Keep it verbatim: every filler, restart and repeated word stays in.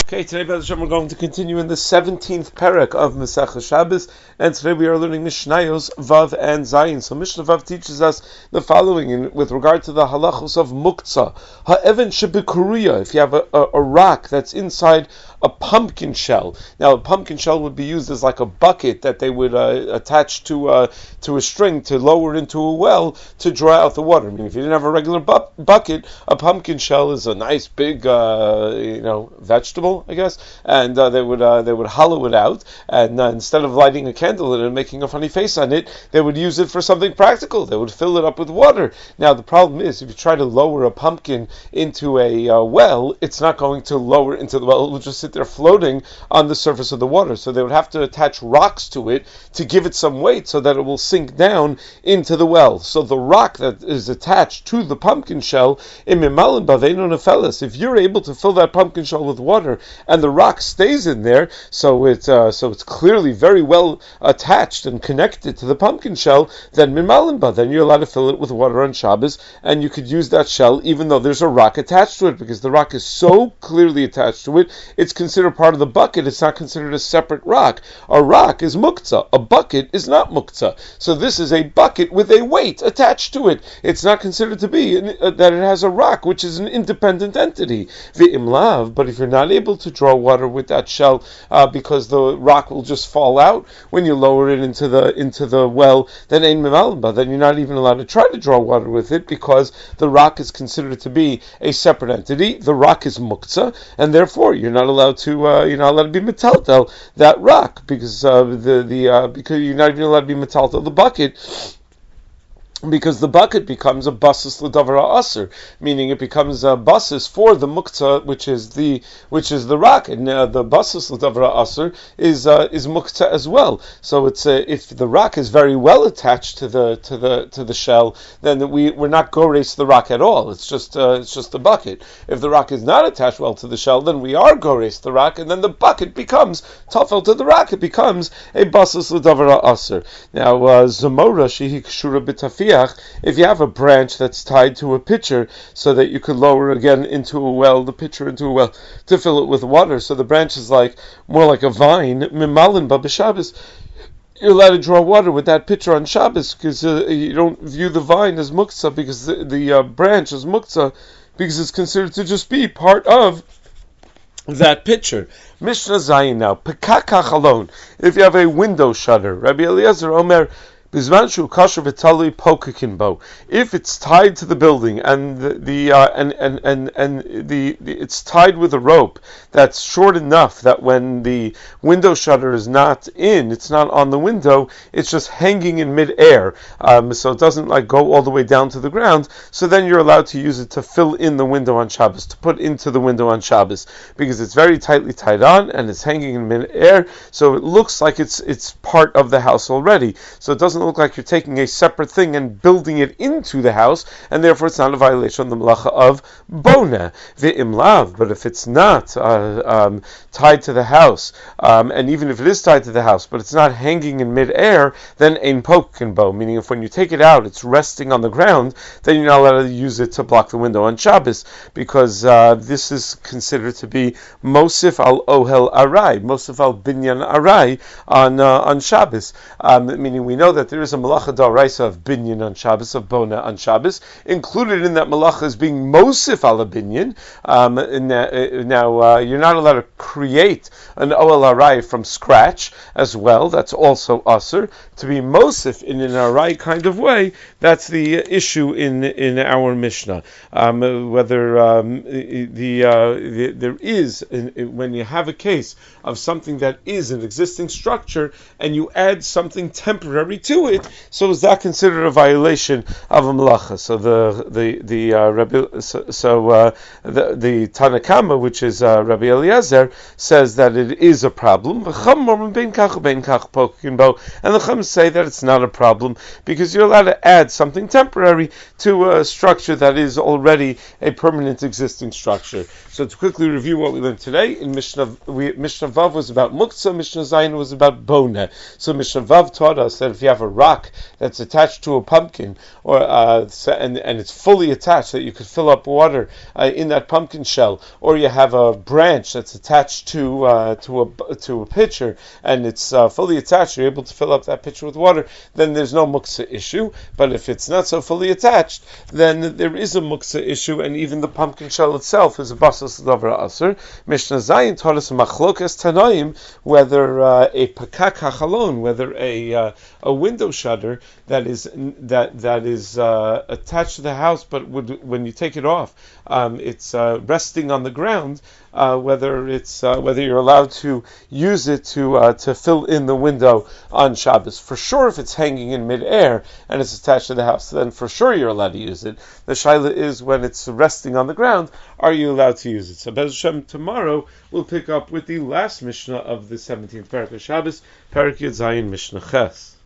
Okay, today, B'ezras Hashem, we're going to continue in the seventeenth parak of Masechah Shabbos, and today we are learning Mishnayos Vav and Zayin. So Mishnah Vav teaches us the following in, with regard to the halachos of muktzah. Ha'even shebikuruya, if you have a, a, a rock that's inside a pumpkin shell. Now, a pumpkin shell would be used as like a bucket that they would uh, attach to uh, to a string to lower into a well to draw out the water. I mean, if you didn't have a regular bu- bucket, a pumpkin shell is a nice big, uh, you know, vegetable, I guess, and uh, they would uh, they would hollow it out, and uh, instead of lighting a candle in it and making a funny face on it, they would use it for something practical. They would fill it up with water. Now, the problem is, if you try to lower a pumpkin into a uh, well, it's not going to lower into the well. It will just sit there floating on the surface of the water. So they would have to attach rocks to it to give it some weight so that it will sink down into the well. So the rock that is attached to the pumpkin shell, if you're able to fill that pumpkin shell with water and the rock stays in there, so it uh, so it's clearly very well attached and connected to the pumpkin shell, then mimalimba, then you're allowed to fill it with water on Shabbos, and you could use that shell even though there's a rock attached to it, because the rock is so clearly attached to it, it's considered part of the bucket. It's not considered a separate rock. A rock is muktzah. A bucket is not muktzah. So this is a bucket with a weight attached to it. It's not considered to be uh, that it has a rock, which is an independent entity. V'imlav, but if you're not able to draw water with that shell uh, because the rock will just fall out when you lower it into the into the well, then ein mimalba, then you're not even allowed to try to draw water with it, because the rock is considered to be a separate entity. The rock is muktzah, and therefore you're not allowed to uh, you're not allowed to be metaltel that rock, because uh, the the uh, because you're not even allowed to be metaltel the bucket, because the bucket becomes a basis l'davar aser, meaning it becomes a basis for the muktzah, which is the which is the rock, and uh, the basis l'davar aser is uh, is muktzah as well. So it's uh, if the rock is very well attached to the to the to the shell, then we we're not gores the rock at all. It's just uh, it's just the bucket. If the rock is not attached well to the shell, then we are gores the rock, and then the bucket becomes tafel to the rock. It becomes a basis l'davar aser. Now uh, zamora shehi kshura b'tafi. If you have a branch that's tied to a pitcher so that you could lower again into a well, the pitcher into a well, to fill it with water, so the branch is like more like a vine, mimalin ba b'Shabbos, you're allowed to draw water with that pitcher on Shabbos, because uh, you don't view the vine as muktzah, because the, the uh, branch is muktzah, because it's considered to just be part of that pitcher. Mishnah Zayin now. Pekakach alone. If you have a window shutter, Rabbi Eliezer Omer, if it's tied to the building and the, the uh, and and and and the, the it's tied with a rope that's short enough that when the window shutter is not in, it's not on the window, it's just hanging in midair, um, so it doesn't like go all the way down to the ground. So then you're allowed to use it to fill in the window on Shabbos, to put into the window on Shabbos, because it's very tightly tied on and it's hanging in midair, so it looks like it's it's part of the house already. So it doesn't look like you're taking a separate thing and building it into the house, and therefore it's not a violation of the malacha of bona ve'imlav. But if it's not uh, um, tied to the house, um, and even if it is tied to the house, but it's not hanging in midair, then ein pokin bo, meaning if when you take it out, it's resting on the ground, then you're not allowed to use it to block the window on Shabbos, because uh, this is considered to be mosif al ohel arai, mosif al binyan arai on uh, on Shabbos, um, meaning we know that there is a malacha d'oraisa of binyan on Shabbos, of bona on Shabbos. Included in that malacha is being mosif al binyan. Um, now, uh, you're not allowed to create an oel arai from scratch as well. That's also aser. To be mosif in an arai kind of way, that's the issue in in our Mishnah. Um, whether um, the, uh, the there is, when you have a case of something that is an existing structure and you add something temporary to it, so is that considered a violation of a malacha? So the the the uh, Rabbi, so, so uh, the the Tanakama, which is uh, Rabbi Eliezer, says that it is a problem, and the Chum say that it's not a problem, because you're allowed to add something temporary to a structure that is already a permanent existing structure. So to quickly review what we learned today, in Mishnah, we, Mishnah Vav was about muktzah, Mishnah Zayin was about bona. So Mishnah Vav taught us that if you have a a rock that's attached to a pumpkin, or uh, and and it's fully attached, that you could fill up water uh, in that pumpkin shell, or you have a branch that's attached to uh, to a to a pitcher, and it's uh, fully attached, you're able to fill up that pitcher with water, then there's no muksa issue. But if it's not so fully attached, then there is a muksa issue, and even the pumpkin shell itself is a basas davar aser. Mishnah Zayin taught us machlokas tanaim, whether uh, a pakak hachalon, whether a uh, a window shutter that is that that is uh, attached to the house, but would, when you take it off, um, it's uh, resting on the ground. Uh, whether it's uh, whether you're allowed to use it to uh, to fill in the window on Shabbos. For sure, if it's hanging in midair and it's attached to the house, then for sure you're allowed to use it. The shaila is when it's resting on the ground, are you allowed to use it? So Bez Hashem, tomorrow we'll pick up with the last Mishnah of the seventeenth Parak of Shabbos, Parak Yud Zayin Mishnah Ches.